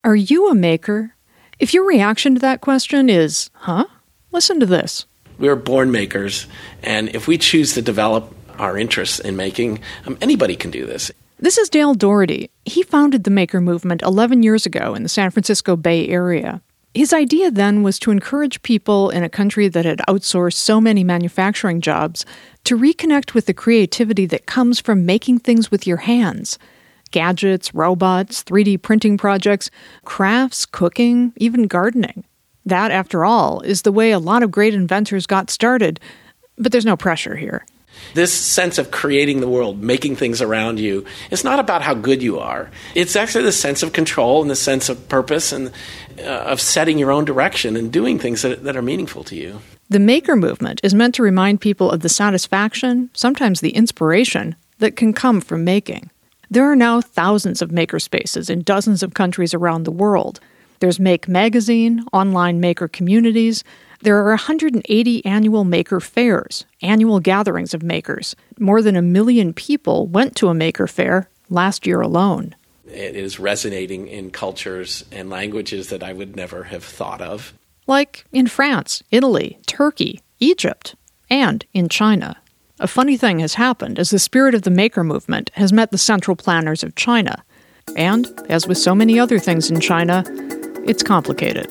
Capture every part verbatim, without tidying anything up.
Are you a maker? If your reaction to that question is, huh? Listen to this. We are born makers, and if we choose to develop our interests in making, um, anybody can do this. This is Dale Doherty. He founded the Maker Movement eleven years ago in the San Francisco Bay Area. His idea then was to encourage people in a country that had outsourced so many manufacturing jobs to reconnect with the creativity that comes from making things with your hands. Gadgets, robots, three D printing projects, crafts, cooking, even gardening. That, after all, is the way a lot of great inventors got started, but there's no pressure here. This sense of creating the world, making things around you, it's not about how good you are. It's actually the sense of control and the sense of purpose and uh, of setting your own direction and doing things that, that are meaningful to you. The Maker Movement is meant to remind people of the satisfaction, sometimes the inspiration, that can come from making. There are now thousands of makerspaces in dozens of countries around the world. There's Make Magazine, online maker communities. There are one hundred eighty annual maker fairs, annual gatherings of makers. More than a million people went to a maker fair last year alone. It is resonating in cultures and languages that I would never have thought of. Like in France, Italy, Turkey, Egypt, and in China. A funny thing has happened as the spirit of the Maker Movement has met the central planners of China. And, as with so many other things in China, it's complicated.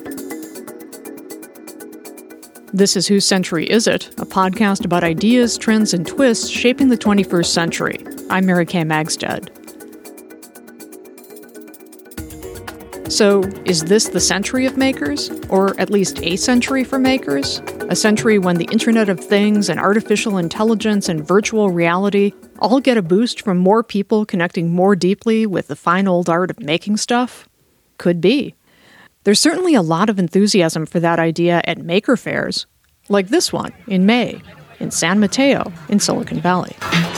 This is Whose Century Is It?, a podcast about ideas, trends, and twists shaping the twenty-first century. I'm Mary Kay Magstead. So, is this the century of makers? Or at least a century for makers? A century when the Internet of Things and artificial intelligence and virtual reality all get a boost from more people connecting more deeply with the fine old art of making stuff? Could be. There's certainly a lot of enthusiasm for that idea at maker fairs, like this one in May, in San Mateo, in Silicon Valley.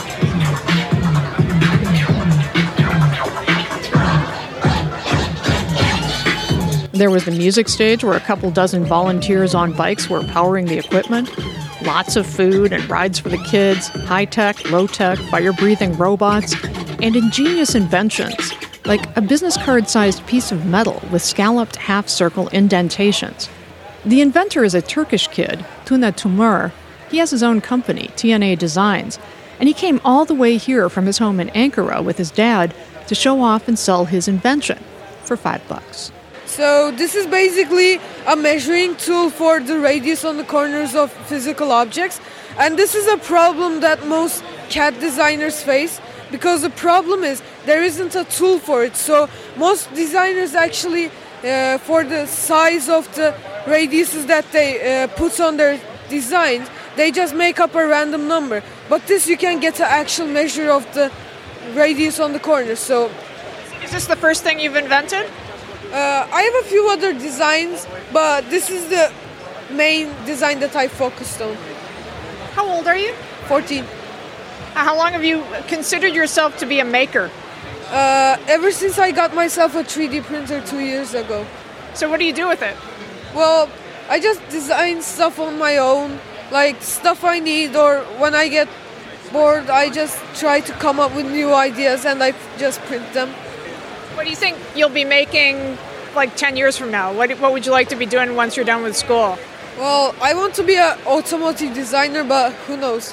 There was the music stage where a couple dozen volunteers on bikes were powering the equipment. Lots of food and rides for the kids, high-tech, low-tech, fire-breathing robots, and ingenious inventions, like a business card-sized piece of metal with scalloped half-circle indentations. The inventor is a Turkish kid, Tuna Tumur. He has his own company, T N A Designs, and he came all the way here from his home in Ankara with his dad to show off and sell his invention for five bucks. So this is basically a measuring tool for the radius on the corners of physical objects. And this is a problem that most C A D designers face, because the problem is there isn't a tool for it. So most designers actually, uh, for the size of the radiuses that they uh, put on their designs, they just make up a random number. But this you can get an actual measure of the radius on the corners. So, is this the first thing you've invented? Uh, I have a few other designs, but this is the main design that I focused on. How old are you? fourteen. How long have you considered yourself to be a maker? Uh, ever since I got myself a three D printer two years ago. So what do you do with it? Well, I just design stuff on my own, like stuff I need, or when I get bored, I just try to come up with new ideas and I just print them. What do you think you'll be making like ten years from now? What what would you like to be doing once you're done with school? Well, I want to be an automotive designer, but who knows?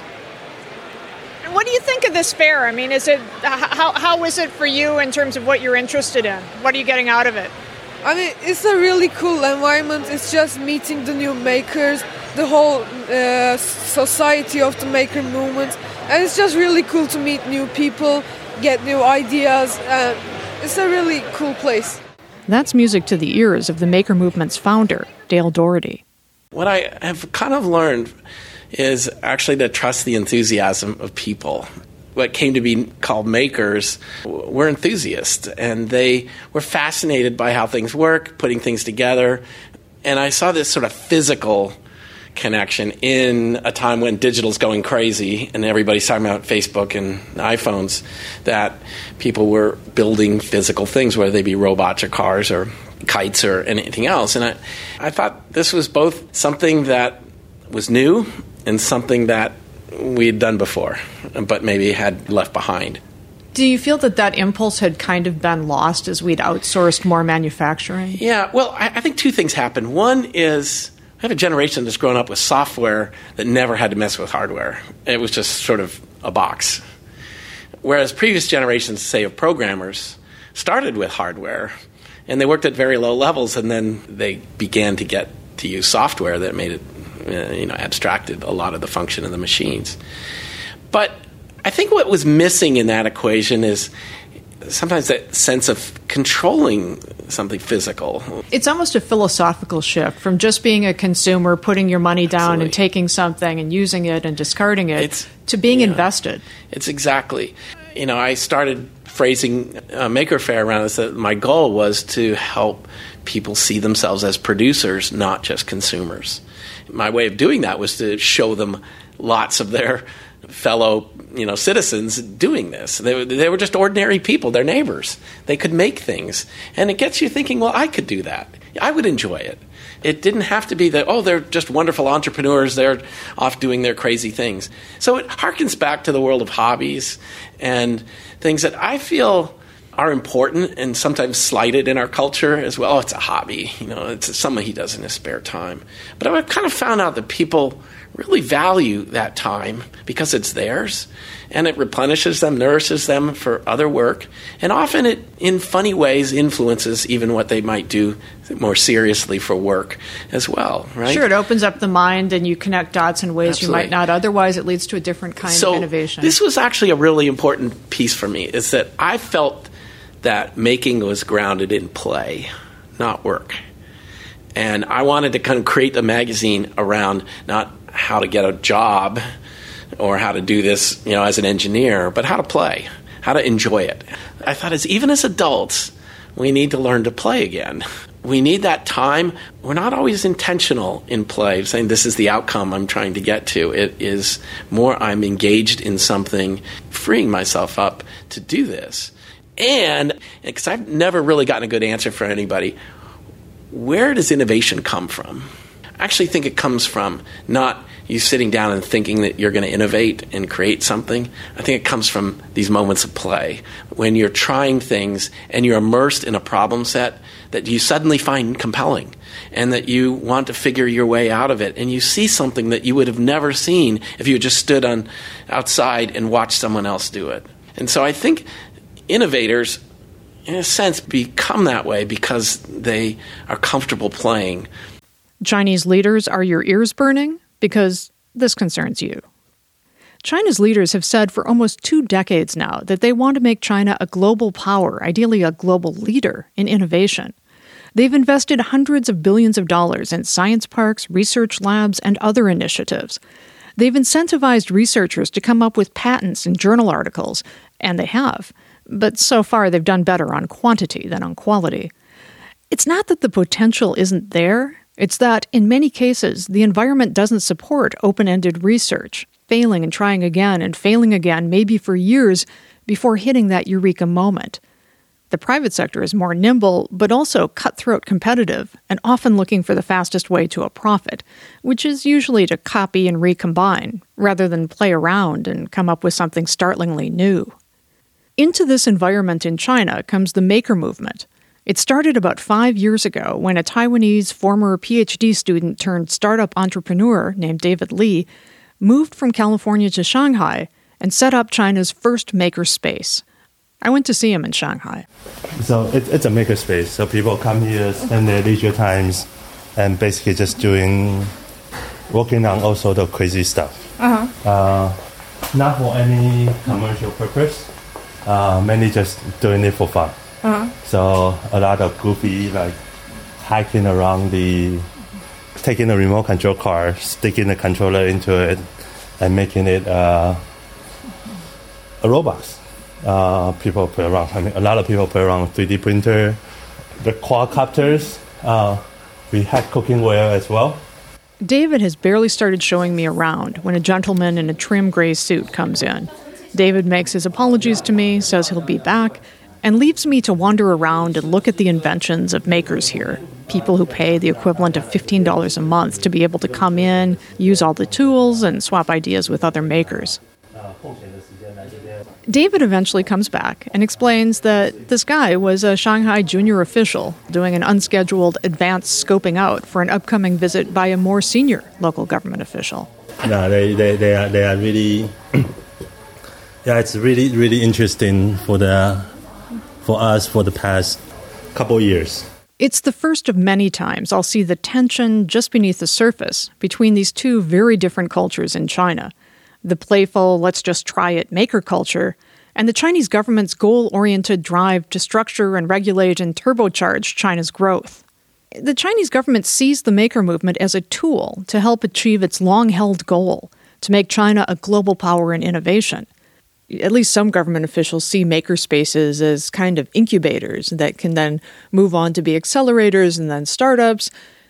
And what do you think of this fair? I mean, is it how how is it for you in terms of what you're interested in? What are you getting out of it? I mean, it's a really cool environment. It's just meeting the new makers, the whole uh, society of the maker movement, and it's just really cool to meet new people, get new ideas. Uh, It's a really cool place. That's music to the ears of the Maker Movement's founder, Dale Doherty. What I have kind of learned is actually to trust the enthusiasm of people. What came to be called makers were enthusiasts, and they were fascinated by how things work, putting things together. And I saw this sort of physical connection in a time when digital's going crazy and everybody's talking about Facebook and iPhones, that people were building physical things, whether they be robots or cars or kites or anything else. And I, I thought this was both something that was new and something that we had done before, but maybe had left behind. Do you feel that that impulse had kind of been lost as we'd outsourced more manufacturing? Yeah, well, I, I think two things happened. One is I have a generation that's grown up with software that never had to mess with hardware. It was just sort of a box. Whereas previous generations, say, of programmers started with hardware, and they worked at very low levels, and then they began to get to use software that made it, uh, you know, abstracted a lot of the function of the machines. But I think what was missing in that equation is sometimes that sense of controlling something physical. It's almost a philosophical shift from just being a consumer, putting your money down Absolutely. and taking something and using it and discarding it, It's, to being yeah, invested. It's exactly. You know, I started phrasing uh, Maker Faire around this, that my goal was to help people see themselves as producers, not just consumers. My way of doing that was to show them lots of their fellow, you know, citizens doing this. They were, they were just ordinary people, their neighbors. They could make things. And it gets you thinking, well, I could do that. I would enjoy it. It didn't have to be that, oh, they're just wonderful entrepreneurs. They're off doing their crazy things. So it harkens back to the world of hobbies and things that I feel are important and sometimes slighted in our culture as well. Oh, it's a hobby. You know, it's something he does in his spare time. But I've kind of found out that people really value that time because it's theirs, and it replenishes them, nourishes them for other work, and often it, in funny ways, influences even what they might do more seriously for work as well, right? Sure, it opens up the mind and you connect dots in ways Absolutely. you might not otherwise. It leads to a different kind so of innovation. This was actually a really important piece for me, is that I felt that making was grounded in play, not work. And I wanted to kind of create a magazine around not how to get a job or how to do this, you know, as an engineer, but how to play, how to enjoy it. I thought, as even as adults, we need to learn to play again. We need that time. We're not always intentional in play, saying this is the outcome I'm trying to get to. It is more I'm engaged in something, freeing myself up to do this. And, because I've never really gotten a good answer for anybody, where does innovation come from? I actually think it comes from not you sitting down and thinking that you're going to innovate and create something. I think it comes from these moments of play, when you're trying things and you're immersed in a problem set that you suddenly find compelling and that you want to figure your way out of it, and you see something that you would have never seen if you had just stood on outside and watched someone else do it. And so I think innovators, in a sense, become that way because they are comfortable playing. Chinese leaders, are your ears burning? Because this concerns you. China's leaders have said for almost two decades now that they want to make China a global power, ideally a global leader in innovation. They've invested hundreds of billions of dollars in science parks, research labs, and other initiatives. They've incentivized researchers to come up with patents and journal articles, and they have. But so far, they've done better on quantity than on quality. It's not that the potential isn't there. It's that, in many cases, the environment doesn't support open-ended research, failing and trying again and failing again, maybe for years, before hitting that eureka moment. The private sector is more nimble, but also cutthroat competitive, and often looking for the fastest way to a profit, which is usually to copy and recombine, rather than play around and come up with something startlingly new. Into this environment in China comes the maker movement. It started about five years ago when a Taiwanese former P H D student turned startup entrepreneur named David Li moved from California to Shanghai and set up China's first maker space. I went to see him in Shanghai. So it, it's a maker space. So people come here, spend their leisure times, and basically just doing, working on all sorts of crazy stuff. Uh-huh. Uh, not for any commercial purpose. Uh, mainly just doing it for fun. Uh-huh. So a lot of goofy, like hiking around the, taking a remote control car, sticking the controller into it, and making it uh, a robot. Uh, people play around. I mean, a lot of people play around with three D printer, the quadcopters. Uh, we had cookware as well. David has barely started showing me around when a gentleman in a trim gray suit comes in. David makes his apologies to me, says he'll be back, and leaves me to wander around and look at the inventions of makers here, people who pay the equivalent of fifteen dollars a month to be able to come in, use all the tools, and swap ideas with other makers. David eventually comes back and explains that this guy was a Shanghai junior official doing an unscheduled advanced scoping out for an upcoming visit by a more senior local government official. No, they, they, they are they are really yeah, it's really really interesting for the for us for the past couple of years. It's the first of many times I'll see the tension just beneath the surface between these two very different cultures in China. The playful, let's just try it maker culture, and the Chinese government's goal-oriented drive to structure and regulate and turbocharge China's growth. The Chinese government sees the maker movement as a tool to help achieve its long-held goal, to make China a global power in innovation. At least some government officials see maker spaces as kind of incubators that can then move on to be accelerators and then startups.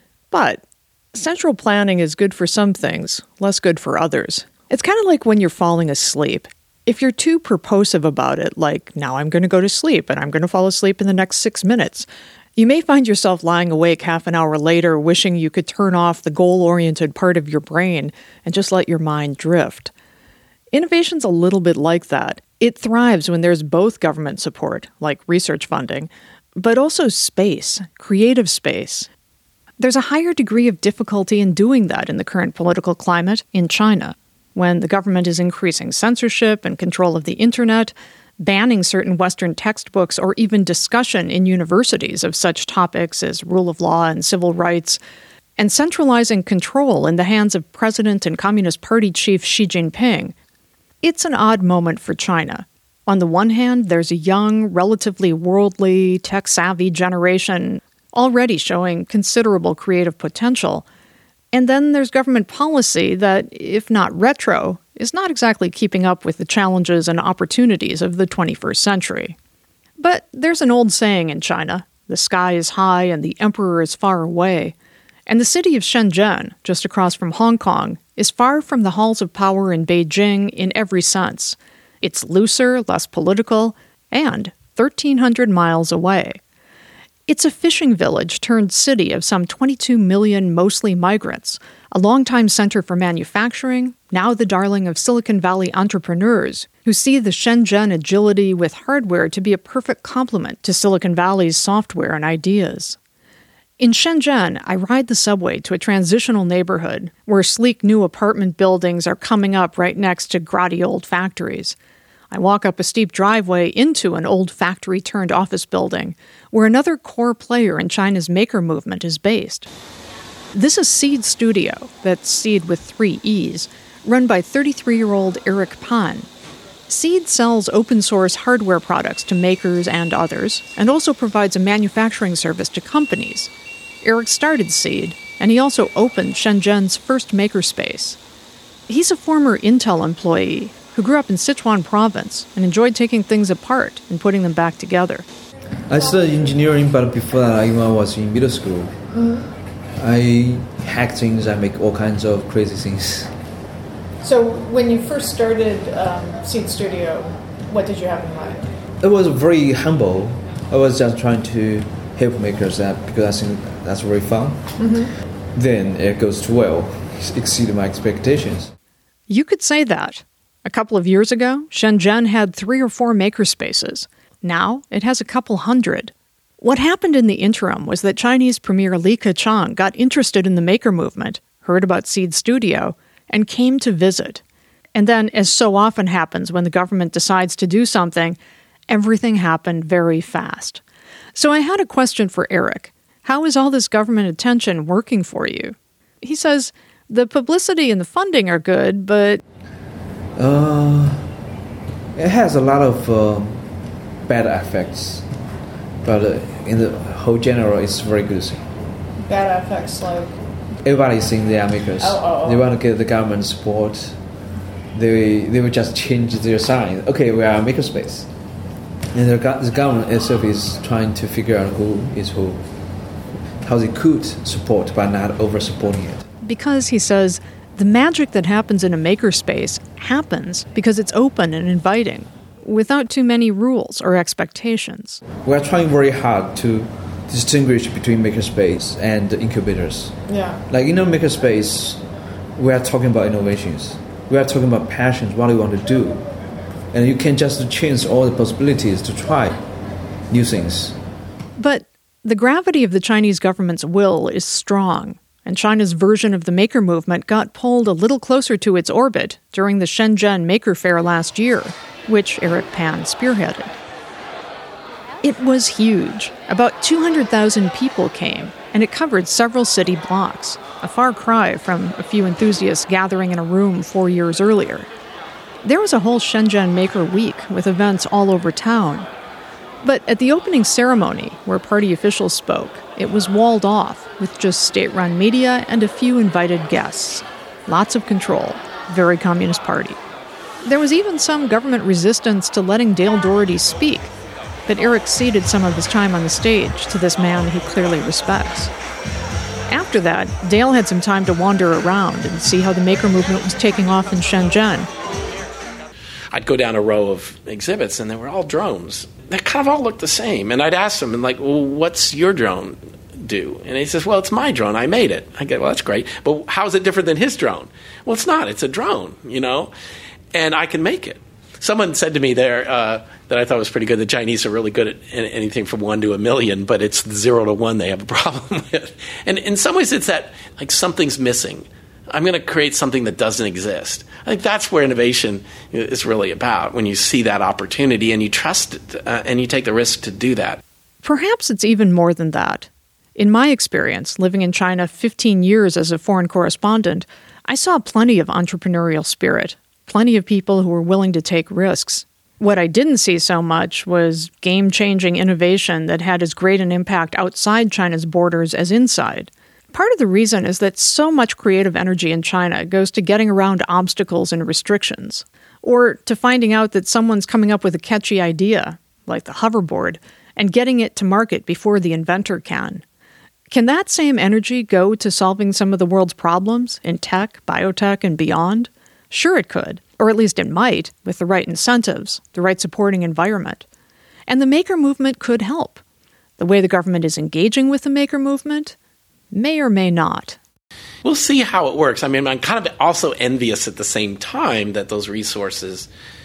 But central planning is good for some things, less good for others. It's kind of like when you're falling asleep. If you're too purposive about it, like, now I'm going to go to sleep and I'm going to fall asleep in the next six minutes, you may find yourself lying awake half an hour later wishing you could turn off the goal-oriented part of your brain and just let your mind drift. Innovation's a little bit like that. It thrives when there's both government support, like research funding, but also space, creative space. There's a higher degree of difficulty in doing that in the current political climate in China, when the government is increasing censorship and control of the internet, banning certain Western textbooks or even discussion in universities of such topics as rule of law and civil rights, and centralizing control in the hands of President and Communist Party chief Xi Jinping. It's an odd moment for China. On the one hand, there's a young, relatively worldly, tech-savvy generation already showing considerable creative potential. And then there's government policy that, if not retro, is not exactly keeping up with the challenges and opportunities of the twenty-first century. But there's an old saying in China, the sky is high and the emperor is far away. And the city of Shenzhen, just across from Hong Kong, is far from the halls of power in Beijing in every sense. It's looser, less political, and thirteen hundred miles away. It's a fishing village turned city of some twenty-two million mostly migrants, a longtime center for manufacturing, now the darling of Silicon Valley entrepreneurs who see the Shenzhen agility with hardware to be a perfect complement to Silicon Valley's software and ideas. In Shenzhen, I ride the subway to a transitional neighborhood where sleek new apartment buildings are coming up right next to grotty old factories. I walk up a steep driveway into an old factory-turned-office building where another core player in China's maker movement is based. This is Seed Studio, that's Seed with three E's, run by thirty-three-year-old Eric Pan. Seed sells open-source hardware products to makers and others, and also provides a manufacturing service to companies. Eric started Seed, and he also opened Shenzhen's first makerspace. He's a former Intel employee who grew up in Sichuan province and enjoyed taking things apart and putting them back together. I studied engineering, but before that, when I was in middle school, mm-hmm. I hack things, I make all kinds of crazy things. So when you first started um, Seed Studio, what did you have in mind? It was very humble. I was just trying to help makers that because I think that's very fun. Mm-hmm. Then it goes too well, it exceeded my expectations. You could say that. A couple of years ago, Shenzhen had three or four makerspaces. Now, it has a couple hundred. What happened in the interim was that Chinese Premier Li Keqiang got interested in the maker movement, heard about Seed Studio, and came to visit. And then, as so often happens when the government decides to do something, everything happened very fast. So I had a question for Eric. How is all this government attention working for you? He says, the publicity and the funding are good, but... Uh, it has a lot of uh, bad effects, but uh, in the whole general, it's very good. Bad effects like? Everybody thinks they are makers. Oh, oh, oh. They want to get the government support. They they will just change their sign. Okay, we are a makerspace. And the, the government itself is trying to figure out who is who, how they could support but not over-supporting it. Because, he says, the magic that happens in a makerspace happens because it's open and inviting, without too many rules or expectations. We are trying very hard to distinguish between makerspace and incubators. Yeah. Like in a makerspace, we are talking about innovations. We are talking about passions, what we want to do. and you can just change all the possibilities to try new things. But the gravity of the Chinese government's will is strong, and China's version of the maker movement got pulled a little closer to its orbit during the Shenzhen Maker Faire last year, which Eric Pan spearheaded. It was huge. About two hundred thousand people came, and it covered several city blocks, a far cry from a few enthusiasts gathering in a room four years earlier. There was a whole Shenzhen Maker Week with events all over town. But at the opening ceremony, where party officials spoke, it was walled off with just state-run media and a few invited guests. Lots of control. Very Communist Party. There was even some government resistance to letting Dale Doherty speak, but Eric ceded some of his time on the stage to this man he clearly respects. After that, Dale had some time to wander around and see how the maker movement was taking off in Shenzhen. I'd go down a row of exhibits, and they were all drones. They kind of all looked the same. And I'd ask him, and like, well, what's your drone do? And he says, well, it's my drone. I made it. I go, well, that's great. But how is it different than his drone? Well, it's not. It's a drone, you know, and I can make it. Someone said to me there uh, that I thought was pretty good. The Chinese are really good at anything from one to a million, but it's zero to one they have a problem with. And in some ways, it's that like something's missing. I'm going to create something that doesn't exist. I think that's where innovation is really about, when you see that opportunity and you trust it uh, and you take the risk to do that. Perhaps it's even more than that. In my experience, living in China fifteen years as a foreign correspondent, I saw plenty of entrepreneurial spirit, plenty of people who were willing to take risks. What I didn't see so much was game-changing innovation that had as great an impact outside China's borders as inside. Part of the reason is that so much creative energy in China goes to getting around obstacles and restrictions, or to finding out that someone's coming up with a catchy idea, like the hoverboard, and getting it to market before the inventor can. Can that same energy go to solving some of the world's problems in tech, biotech, and beyond? Sure it could, or at least it might, with the right incentives, the right supporting environment. And the maker movement could help. The way the government is engaging with the maker movement may or may not. We'll see how it works. I mean, I'm kind of also envious at the same time that those resources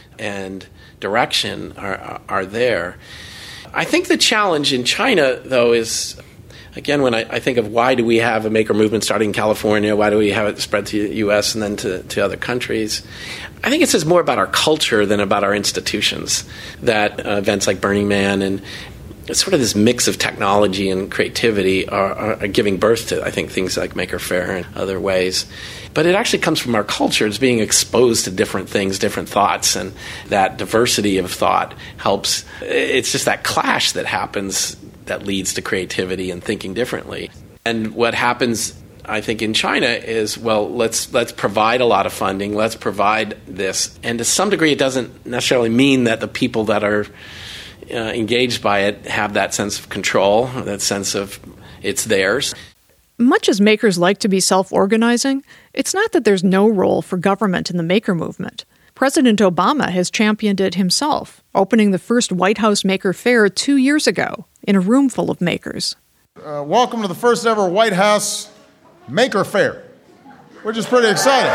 and direction are, are there. I think the challenge in China, though, is, again, when I, I think of why do we have a maker movement starting in California, why do we have it spread to the U S and then to, to other countries, I think it says more about our culture than about our institutions, that uh, events like Burning Man and it's sort of this mix of technology and creativity are, are, are giving birth to, I think, things like Maker Faire and other ways. But it actually comes from our culture. It's being exposed to different things, different thoughts, and that diversity of thought helps. It's just that clash that happens that leads to creativity and thinking differently. And what happens, I think, in China is, well, let's let's provide a lot of funding. Let's provide this. And to some degree, it doesn't necessarily mean that the people that are Uh, engaged by it have that sense of control, that sense of it's theirs. Much as makers like to be self-organizing, it's not that there's no role for government in the maker movement. President Obama has championed it himself, opening the first White House Maker Faire two years ago in a room full of makers. Uh, welcome to the first ever White House Maker Faire, which is pretty exciting.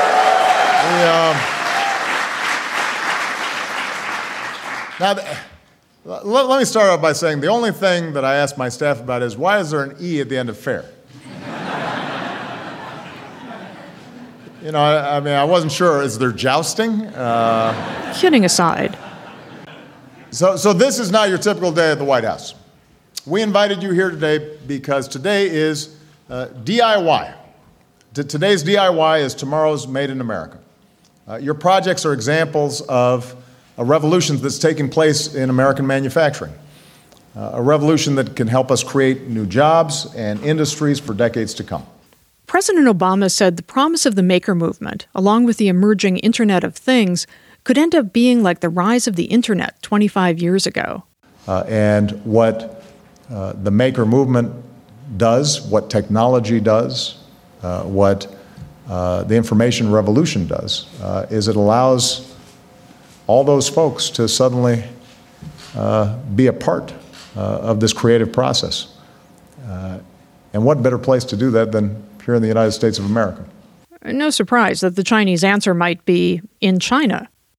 We, um, now, the, Let, let me start out by saying the only thing that I ask my staff about is why is there an E at the end of fair? You know, I, I mean, I wasn't sure. Is there jousting? Uh, Kidding aside. So, so this is not your typical day at the White House. We invited you here today because today is uh, D I Y. T- today's D I Y is tomorrow's Made in America. Uh, your projects are examples of a revolution that's taking place in American manufacturing, uh, a revolution that can help us create new jobs and industries for decades to come. President Obama said the promise of the maker movement, along with the emerging Internet of Things, could end up being like the rise of the Internet twenty-five years ago. Uh, and what uh, the maker movement does, what technology does, uh, what uh, the information revolution does, uh, is it allows all those folks to suddenly uh, be a part uh, of this creative process. Uh, and what better place to do that than here in the United States of America? No surprise that the Chinese answer might be in China.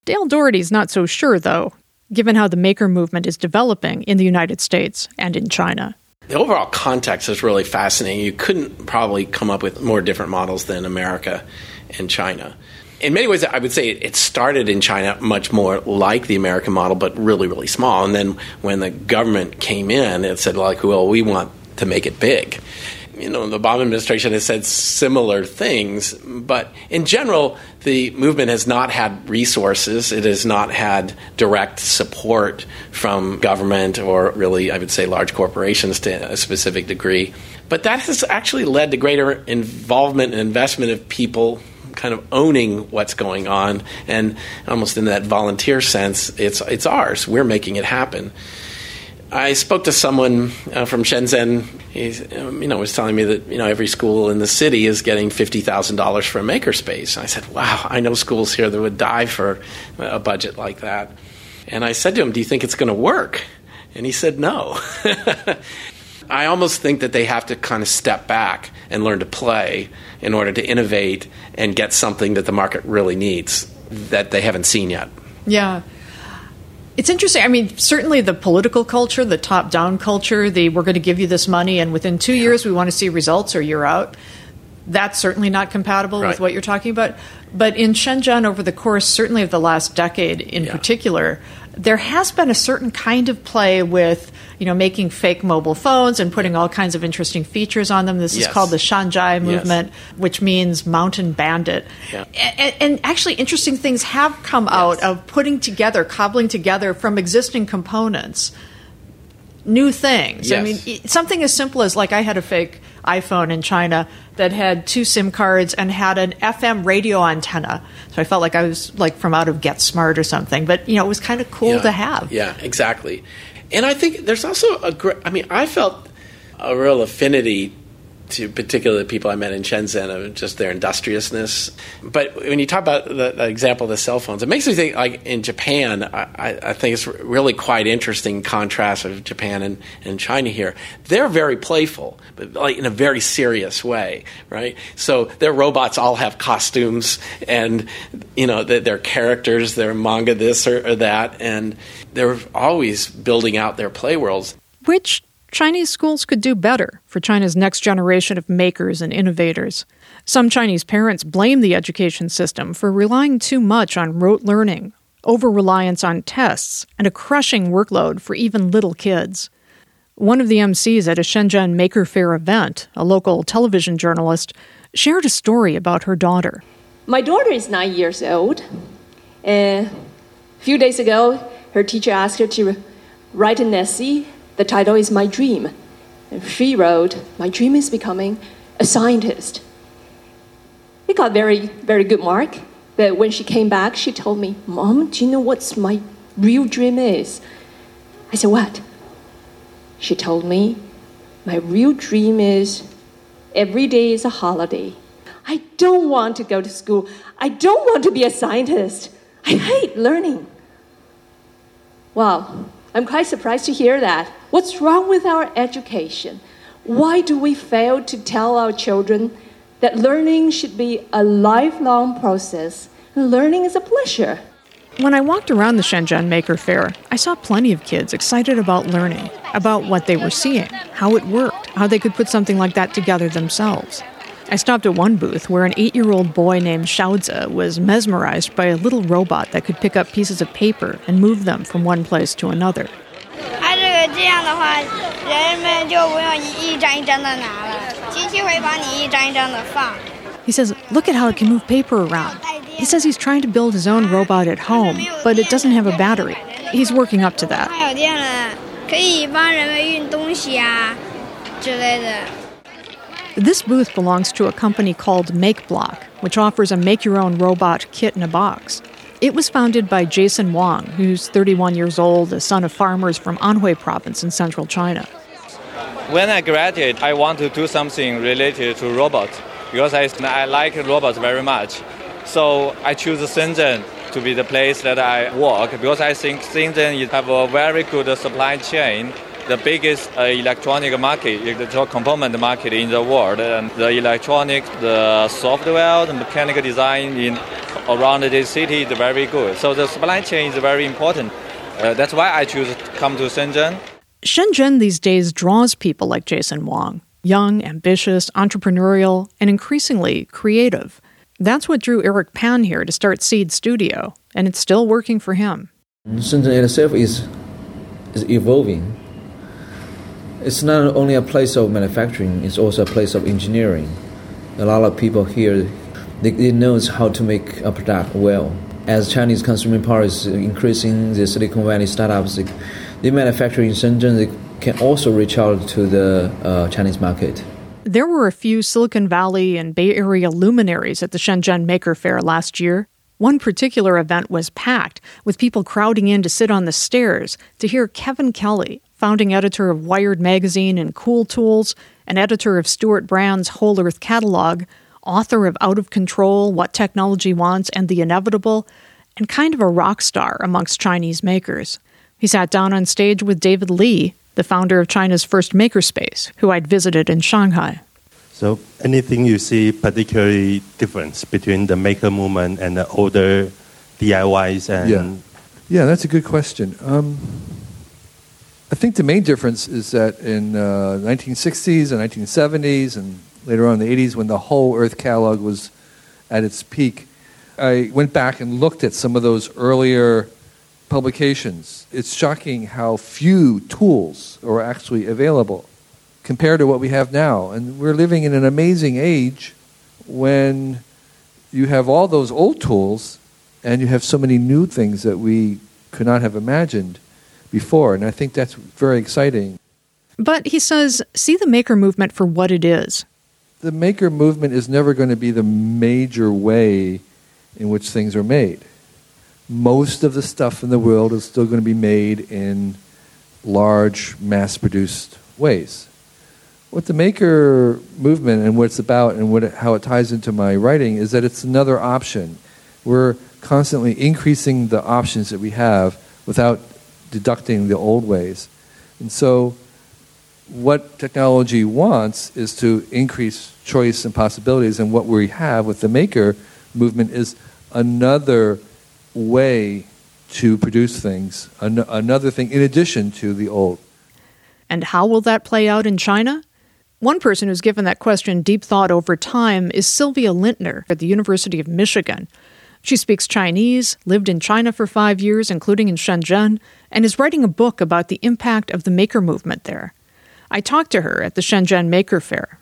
Dale Doherty's not so sure, though, given how the maker movement is developing in the United States and in China. The overall context is really fascinating. You couldn't probably come up with more different models than America and China. In many ways, I would say it started in China much more like the American model, but really, really small. And then when the government came in, it said, like, well, we want to make it big. You know, the Obama administration has said similar things, but in general, the movement has not had resources. It has not had direct support from government or really, I would say, large corporations to a specific degree. But that has actually led to greater involvement and investment of people kind of owning what's going on, and almost in that volunteer sense, it's it's ours. We're making it happen. I spoke to someone uh, from Shenzhen. He, um, you know, was telling me that you know every school in the city is getting fifty thousand dollars for a makerspace. And I said, "Wow, I know schools here that would die for a budget like that." And I said to him, "Do you think it's going to work?" And he said, "No." I almost think that they have to kind of step back and learn to play in order to innovate and get something that the market really needs that they haven't seen yet. Yeah. It's interesting. I mean, certainly the political culture, the top-down culture, the we're going to give you this money and within two years we want to see results or you're out. That's certainly not compatible right. with what you're talking about. But in Shenzhen, over the course, certainly of the last decade in yeah. particular, there has been a certain kind of play with, you know, making fake mobile phones and putting all kinds of interesting features on them. This yes. is called the Shanzhai movement, yes. which means mountain bandit. Yeah. And, and actually interesting things have come yes. out of putting together, cobbling together from existing components, new things. Yes. I mean, something as simple as, like, I had a fake iPhone in China that had two SIM cards and had an F M radio antenna. So I felt like I was like from out of Get Smart or something. But, you know, it was kind of cool yeah. to have. Yeah, exactly. And I think there's also a great, I mean, I felt a real affinity to particularly the people I met in Shenzhen, of just their industriousness. But when you talk about the, the example of the cell phones, it makes me think, like in Japan, I, I think it's really quite interesting contrast of Japan and, and China here. They're very playful, but like in a very serious way, right? So their robots all have costumes and, you know, their characters, their manga this or, or that, and they're always building out their play worlds. Which Chinese schools could do better for China's next generation of makers and innovators. Some Chinese parents blame the education system for relying too much on rote learning, over-reliance on tests, and a crushing workload for even little kids. One of the M Cs at a Shenzhen Maker Faire event, a local television journalist, shared a story about her daughter. My daughter is nine years old. Uh, a few days ago, her teacher asked her to write an essay. The title is My Dream. And she wrote, "My dream is becoming a scientist." It got very, very good mark. But when she came back, she told me, "Mom, do you know what my real dream is?" I said, "What?" She told me, "My real dream is every day is a holiday. I don't want to go to school. I don't want to be a scientist. I hate learning." Wow. I'm quite surprised to hear that. What's wrong with our education? Why do we fail to tell our children that learning should be a lifelong process and learning is a pleasure? When I walked around the Shenzhen Maker Faire, I saw plenty of kids excited about learning, about what they were seeing, how it worked, how they could put something like that together themselves. I stopped at one booth where an eight-year-old boy named Xiaozi was mesmerized by a little robot that could pick up pieces of paper and move them from one place to another. He says, "Look at how it can move paper around." He says he's trying to build his own robot at home, but it doesn't have a battery. He's working up to that. This booth belongs to a company called MakeBlock, which offers a make-your-own robot kit in a box. It was founded by Jason Wang, who's thirty-one years old, the son of farmers from Anhui province in central China. When I graduate, I want to do something related to robots because I, I like robots very much. So I choose Shenzhen to be the place that I work because I think Shenzhen has a very good supply chain, the biggest uh, electronic market, electronic component market in the world. And the electronic, the software, the mechanical design in around this city is very good. So the supply chain is very important. Uh, that's why I choose to come to Shenzhen. Shenzhen these days draws people like Jason Wang, young, ambitious, entrepreneurial, and increasingly creative. That's what drew Eric Pan here to start Seed Studio, and it's still working for him. Shenzhen itself is, is evolving. It's not only a place of manufacturing, it's also a place of engineering. A lot of people here, they, they know how to make a product well. As Chinese consuming power is increasing, the Silicon Valley startups, they, they manufacture in Shenzhen, they can also reach out to the uh, Chinese market. There were a few Silicon Valley and Bay Area luminaries at the Shenzhen Maker Faire last year. One particular event was packed, with people crowding in to sit on the stairs to hear Kevin Kelly, founding editor of Wired Magazine and Cool Tools, and editor of Stuart Brand's Whole Earth Catalog, author of Out of Control, What Technology Wants, and The Inevitable, and kind of a rock star amongst Chinese makers. He sat down on stage with David Li, the founder of China's first makerspace, who I'd visited in Shanghai. So anything you see particularly difference between the maker movement and the older D I Ys? And yeah, yeah, that's a good question. Um, I think the main difference is that in uh, nineteen sixties and nineteen seventies and later on in the eighties, when the Whole Earth Catalog was at its peak, I went back and looked at some of those earlier publications. It's shocking how few tools are actually available compared to what we have now. And we're living in an amazing age when you have all those old tools and you have so many new things that we could not have imagined before. And I think that's very exciting. But he says, see the maker movement for what it is. The maker movement is never going to be the major way in which things are made. Most of the stuff in the world is still going to be made in large, mass-produced ways. What the maker movement and what it's about and what it, how it ties into my writing is that it's another option. We're constantly increasing the options that we have without deducting the old ways. And so what technology wants is to increase choice and possibilities, and what we have with the maker movement is another way to produce things, an- another thing in addition to the old. And how will that play out in China? One person who's given that question deep thought over time is Sylvia Lintner at the University of Michigan. She speaks Chinese, lived in China for five years, including in Shenzhen, and is writing a book about the impact of the maker movement there. I talked to her at the Shenzhen Maker Faire.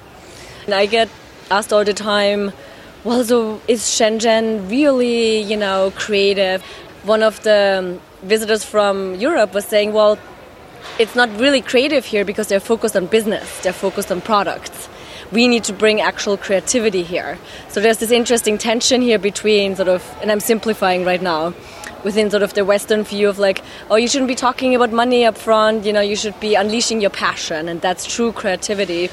And I get asked all the time, well, so is Shenzhen really, you know, creative? One of the visitors from Europe was saying, well, it's not really creative here because they're focused on business, they're focused on products. We need to bring actual creativity here. So there's this interesting tension here between sort of, and I'm simplifying right now, within sort of the Western view of like, oh, you shouldn't be talking about money up front, you know, you should be unleashing your passion, and that's true creativity.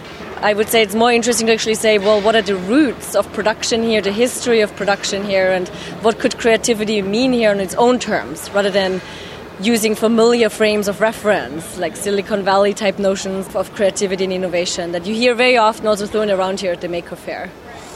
I would say it's more interesting to actually say, well, what are the roots of production here, the history of production here, and what could creativity mean here on its own terms, rather than using familiar frames of reference, like Silicon Valley type notions of creativity and innovation that you hear very often also thrown around here at the Maker Faire.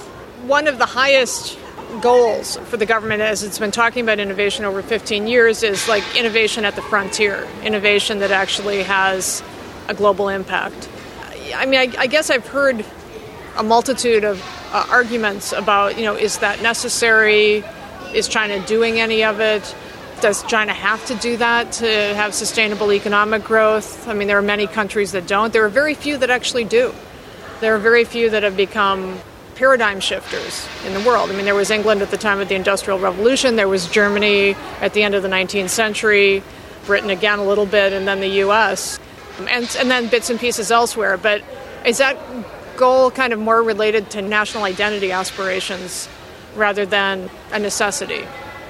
One of the highest goals for the government, as it's been talking about innovation over fifteen years, is like innovation at the frontier, innovation that actually has a global impact. I mean, I, I guess I've heard a multitude of uh, arguments about, you know, is that necessary? Is China doing any of it? Does China have to do that to have sustainable economic growth? I mean, there are many countries that don't. There are very few that actually do. There are very few that have become paradigm shifters in the world. I mean, there was England at the time of the Industrial Revolution. There was Germany at the end of the nineteenth century, Britain again a little bit, and then the U S, and, and then bits and pieces elsewhere. But is that goal kind of more related to national identity aspirations rather than a necessity?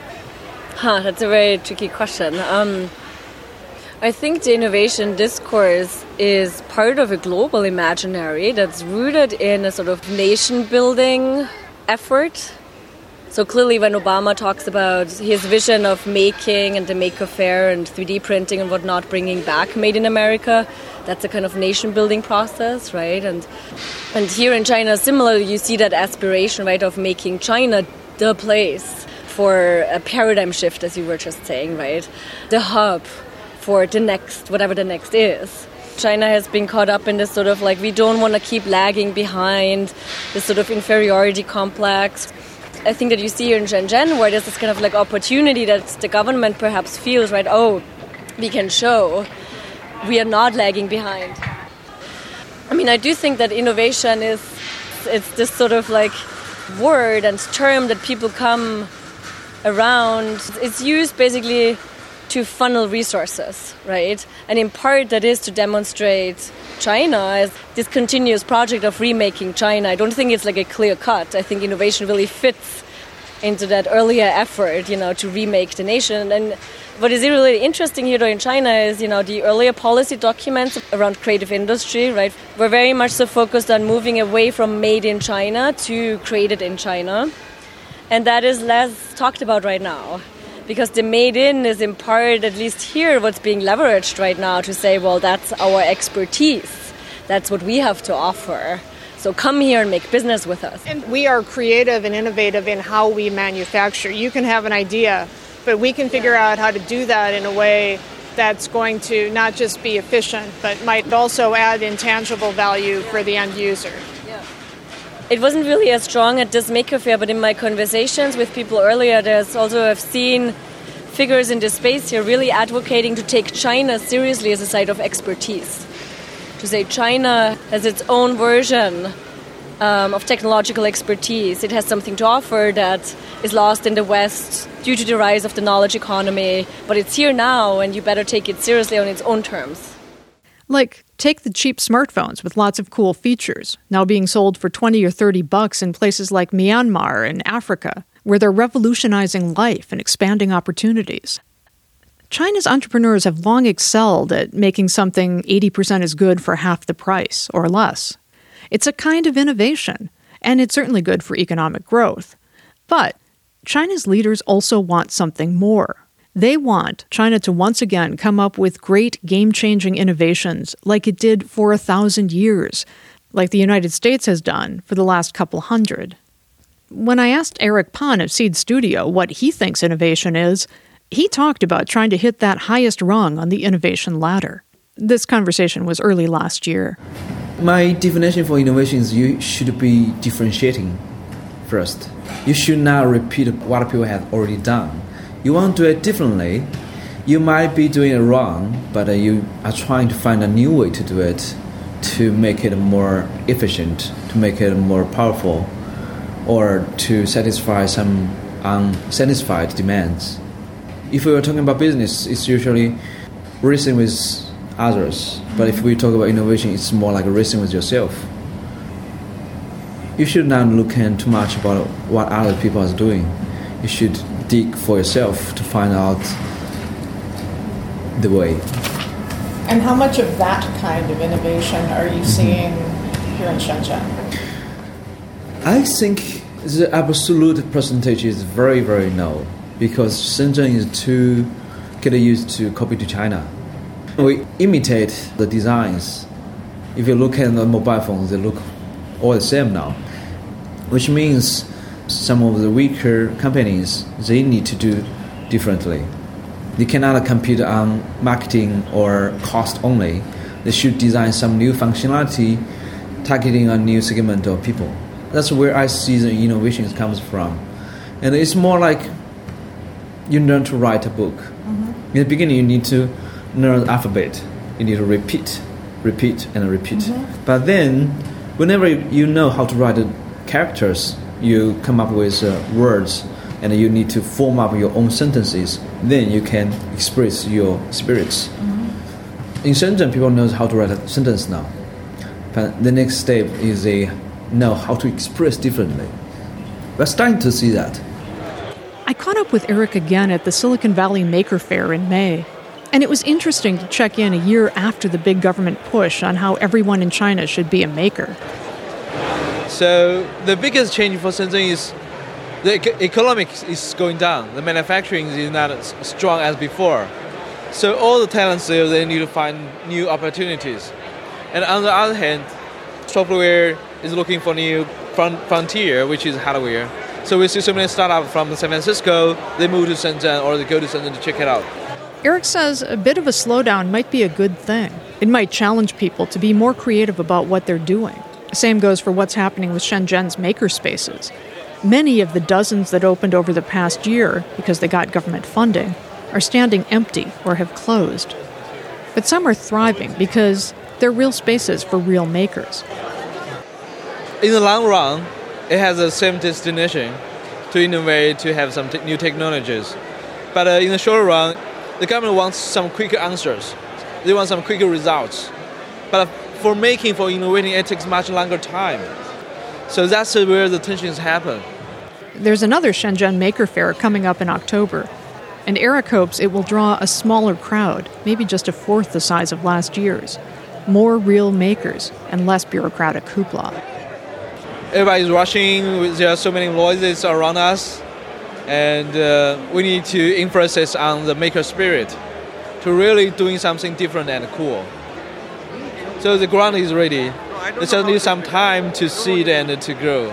Huh, that's a very tricky question. Um, I think the innovation discourse is part of a global imaginary that's rooted in a sort of nation-building effort. So clearly when Obama talks about his vision of making and the Maker Faire and three D printing and whatnot, bringing back Made in America, that's a kind of nation-building process, right? And and here in China, similarly, you see that aspiration, right, of making China the place for a paradigm shift, as you were just saying, right? The hub for the next, whatever the next is. China has been caught up in this sort of like, we don't want to keep lagging behind, this sort of inferiority complex. I think that you see here in Shenzhen where there's this kind of like opportunity that the government perhaps feels, right, oh, we can show we are not lagging behind. I mean, I do think that innovation is, it's this sort of like word and term that people come around. It's used basically to funnel resources, right? And in part that is to demonstrate China as this continuous project of remaking China. I don't think it's like a clear cut. I think innovation really fits into that earlier effort, you know, to remake the nation. And what is really interesting here though in China is, you know, the earlier policy documents around creative industry, right, were very much so focused on moving away from made in China to created in China. And that is less talked about right now. Because the made in is in part, at least here, what's being leveraged right now to say, well, that's our expertise. That's what we have to offer. So come here and make business with us. And we are creative and innovative in how we manufacture. You can have an idea, but we can figure out how to do that in a way that's going to not just be efficient, but might also add intangible value for the end user. It wasn't really as strong at this Maker Faire, but in my conversations with people earlier, there's also, I've seen figures in this space here really advocating to take China seriously as a site of expertise. To say China has its own version um, of technological expertise. It has something to offer that is lost in the West due to the rise of the knowledge economy, but it's here now and you better take it seriously on its own terms. Like, take the cheap smartphones with lots of cool features, now being sold for twenty or thirty bucks in places like Myanmar and Africa, where they're revolutionizing life and expanding opportunities. China's entrepreneurs have long excelled at making something eighty percent as good for half the price, or less. It's a kind of innovation, and it's certainly good for economic growth. But China's leaders also want something more. They want China to once again come up with great game-changing innovations like it did for a thousand years, like the United States has done for the last couple hundred. When I asked Eric Pan of Seed Studio what he thinks innovation is, he talked about trying to hit that highest rung on the innovation ladder. This conversation was early last year. My definition for innovation is you should be differentiating first. You should not repeat what people have already done. You want to do it differently. You might be doing it wrong, but uh, you are trying to find a new way to do it to make it more efficient, to make it more powerful, or to satisfy some unsatisfied demands. If we were talking about business, it's usually racing with others. But if we talk about innovation, it's more like racing with yourself. You should not look in too much about what other people are doing. You should dig for yourself to find out the way. And how much of that kind of innovation are you seeing mm-hmm. here in Shenzhen? I think the absolute percentage is very, very low because Shenzhen is too get used to copy to China. We imitate the designs. If you look at the mobile phones, they look all the same now, which means some of the weaker companies, they need to do differently. They cannot compete on marketing or cost only. They should design some new functionality targeting a new segment of people. That's where I see the innovation comes from. And it's more like you learn to write a book. Mm-hmm. In the beginning, you need to learn the alphabet. You need to repeat, repeat, and repeat. Mm-hmm. But then, whenever you know how to write the characters, you come up with uh, words, and you need to form up your own sentences. Then you can express your spirits. Mm-hmm. In Shenzhen, people know how to write a sentence now. But the next step is they know how to express differently. We're starting to see that. I caught up with Eric again at the Silicon Valley Maker Faire in May. And it was interesting to check in a year after the big government push on how everyone in China should be a maker. So the biggest change for Shenzhen is the economics is going down. The manufacturing is not as strong as before. So all the talents there, they need to find new opportunities. And on the other hand, software is looking for new front frontier, which is hardware. So we see so many startups from San Francisco, they move to Shenzhen or they go to Shenzhen to check it out. Eric says a bit of a slowdown might be a good thing. It might challenge people to be more creative about what they're doing. Same goes for what's happening with Shenzhen's makerspaces. Many of the dozens that opened over the past year, because they got government funding, are standing empty or have closed. But some are thriving because they're real spaces for real makers. In the long run, it has the same destination, to innovate, to have some te- new technologies. But uh, in the short run, the government wants some quicker answers. They want some quicker results. But for making, for innovating, it takes much longer time. So that's where the tensions happen. There's another Shenzhen Maker Fair coming up in October, and Eric hopes it will draw a smaller crowd, maybe just a fourth the size of last year's. More real makers and less bureaucratic hoopla. Everybody's rushing, there are so many noises around us, and uh, we need to emphasize on the maker spirit, to really doing something different and cool. So the ground is ready. It just needs some time to seed and to grow.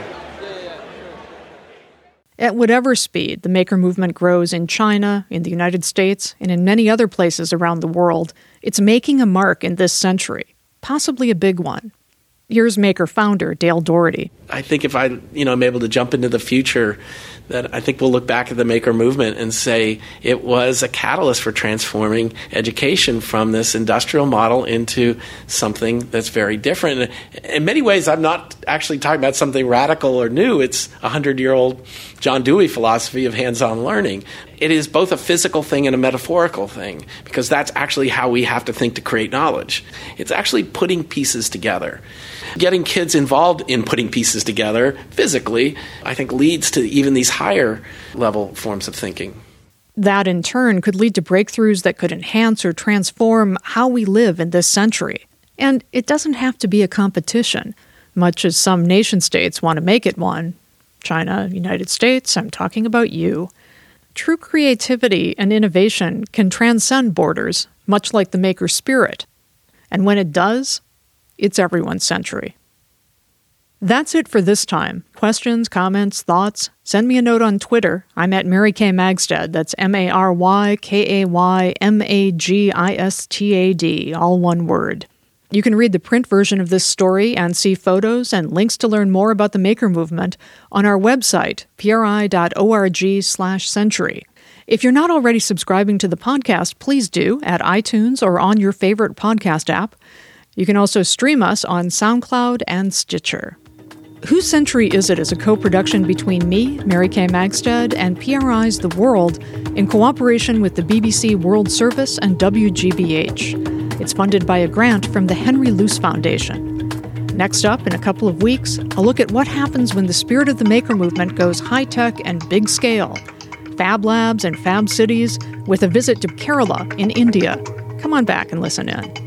At whatever speed the maker movement grows in China, in the United States, and in many other places around the world, it's making a mark in this century, possibly a big one. Here's Maker founder Dale Doherty. I think if I, you know, am able to jump into the future, that I think we'll look back at the Maker movement and say it was a catalyst for transforming education from this industrial model into something that's very different. In many ways, I'm not actually talking about something radical or new. It's a hundred-year-old John Dewey philosophy of hands-on learning. It is both a physical thing and a metaphorical thing, because that's actually how we have to think to create knowledge. It's actually putting pieces together. Getting kids involved in putting pieces together physically, I think, leads to even these higher level forms of thinking. That, in turn, could lead to breakthroughs that could enhance or transform how we live in this century. And it doesn't have to be a competition, much as some nation-states want to make it one. China, United States, I'm talking about you. True creativity and innovation can transcend borders, much like the maker spirit. And when it does, it's everyone's century. That's it for this time. Questions, comments, thoughts? Send me a note on Twitter. I'm at Mary Kay Magstad. That's M A R Y K A Y M A G I S T A D, all one word. You can read the print version of this story and see photos and links to learn more about the Maker movement on our website, pri.org slash century. If you're not already subscribing to the podcast, please do at iTunes or on your favorite podcast app. You can also stream us on SoundCloud and Stitcher. Whose Century Is It is a co-production between me, Mary Kay Magstad, and P R I's The World in cooperation with the B B C World Service and W G B H. It's funded by a grant from the Henry Luce Foundation. Next up, in a couple of weeks, a look at what happens when the spirit of the maker movement goes high-tech and big-scale. Fab Labs and Fab Cities, with a visit to Kerala in India. Come on back and listen in.